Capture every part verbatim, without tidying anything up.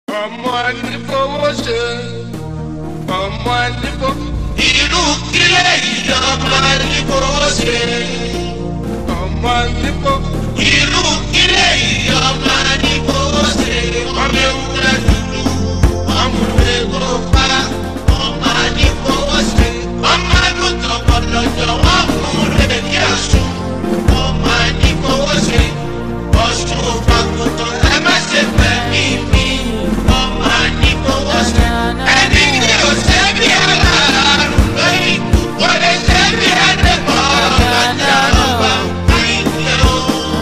ọmọ ní fowó ṣe ọmọ ní fowó. Irú kílẹ̀ yìí ọmọ ní fowó ṣe ọmọ ní fowó. Irú kílẹ̀ yìí ọmọ ní fowó ṣe ọmọ ewúrẹ́ dúdú ọmọ ewúrẹ́ pa ọmọ ní fowó ṣe ọmọ àgùntàn ọlọ́jọ́ wọn fún rẹ̀ ní àṣù ọmọ ní fowó ṣe ọ̀ṣun òfàgùntàn ẹ má ṣe fẹ́ mi mi ọmọ ní fowó ṣe ẹni tí ò ṣe bí aláàrùn lóyún wọ́n lè ṣe bí adébọ̀ ọ̀làjà ọba àìjẹ́ o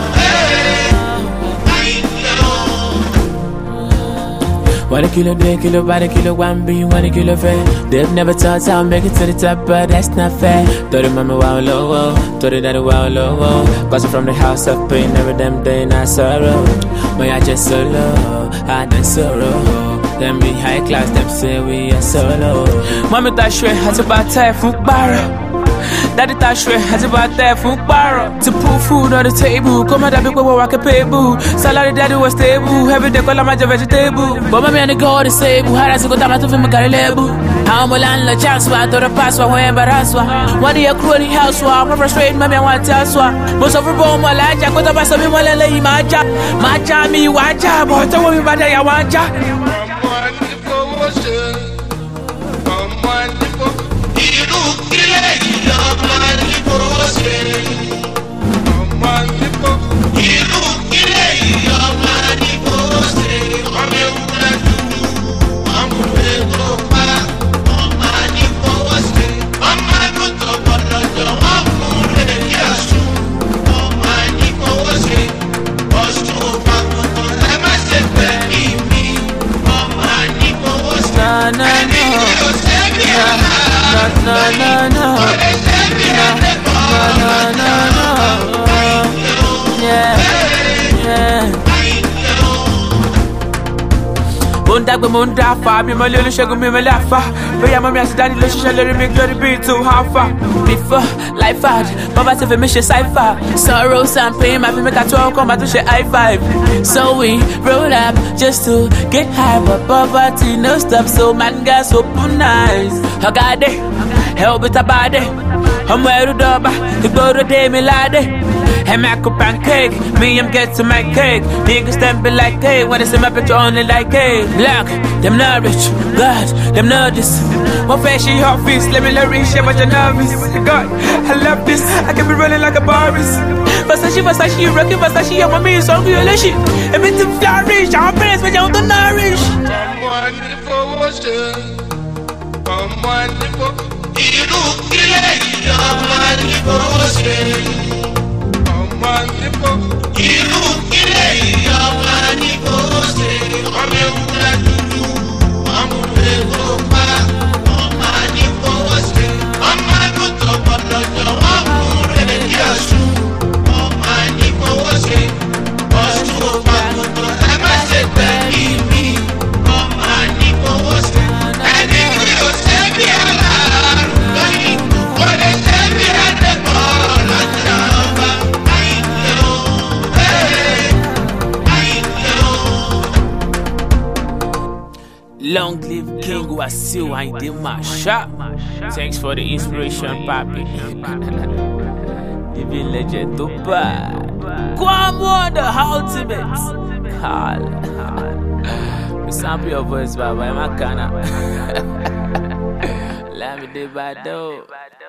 àìjẹ́ o. One kilo, two kilo, one kilo, one B, one kilo fair. They've never thought I'll make it to the top, but that's not fair. Thought it mama wow low, thought it daddy wow low. Cause I'm from the house of pain, every damn day not sorrow. My I just solo, I done sorrow. Them be high class, them say we are solo. Mommy that shred has about time for barra. Daddy that shred has about time for barra. To put food on the table, come out that big boy walk a payable. Salary daddy was stable, every day call my vegetable. But mommy and the girl disabled, how does it go down to film a carry label? I'm a landlord chance, I thought a password, when embarrassed. One day a crony house, I'm frustrated, mommy, I want to tell you. Most of the bone, my life, I got up as a woman, my job, my job, me, one job, but I want me, but I want job. Irú kílẹ̀ yìí ọmọ ní fowó ṣe ọmọ ní fowó. Irú kílẹ̀ yìí ọmọ ní fowó ṣe ọmọ ewúrẹ́ dúdú ọmọ ewúrẹ́ pa ọmọ ní fowó ṣe ọmọ àgùntàn ọlọ́jọ́ wọn fún rẹ̀ ní àṣù ọmọ ní fowó ṣe ọ̀ṣun òfàgùntàn ẹ má ṣe fẹ́ mi mi ọmọ ní fowó ṣe ẹni tí ò ṣe bí aláàrùn. No, no, no, no, no, no, no, no, yeah, yeah. Mondagbe mondafa, mi mo le olusegun mi mo lafa. Boya mommy àti daddy lo ṣiṣẹ́ lórí mi glory be to how far. Before life hard, mama ti fi mi ṣe cipher. Sorrows and pain, my fi make a talk, come back to ṣe high five. So we roll up just to get high, but poverty no stop, so man gas open eyes. Ọ̀gádé, help it abade. Ọmọ ẹrú dọ́ba, ìgboro dé mi ládé. And I cook pancake, me I'm get to my cake. Niggas them be like cake, when they see my picture only like cake. Black, them not rich, God, them not this. One fashion office, let me learn shit but you're novice. God, I love this, I can be running like a Boris. Versace, Versace, you rockin' Versace, I'm a me, so I'm real shit. And me to flourish, I'm parents, but you don't nourish. Someone for shit, someone for irú kílẹ̀ yìí ọmọ ní fowó ṣe ọmọ ní fowó. Irú kílẹ̀ yìí ọmọ ní fowó ṣe ọmọ ewúrẹ́ dúdú ọmọ ewúrẹ́ pa ọmọ ní fowó ṣe ọmọ àgùntàn ọlọ́jọ́ wọn fún rẹ̀ ní àṣù ọmọ ní fowó ṣe ọ̀ṣun òfàgùntàn ẹ má ṣe fẹ́ mi mi ọmọ ní fowó ṣe ẹni tí ò ṣe bí aláàrùn lóyún wọ́n lè ṣe bí adébọ̀ ọ̀làjà ọba àìjẹ́ o àìjẹ́ o. Long live King Wasiu Ayinde Marshal. Thanks for the inspiration, papi. Living legend to bad. Kwamo the ultimate. Call. We sample your voice, Baba. I'm a canna. Let me do bad though.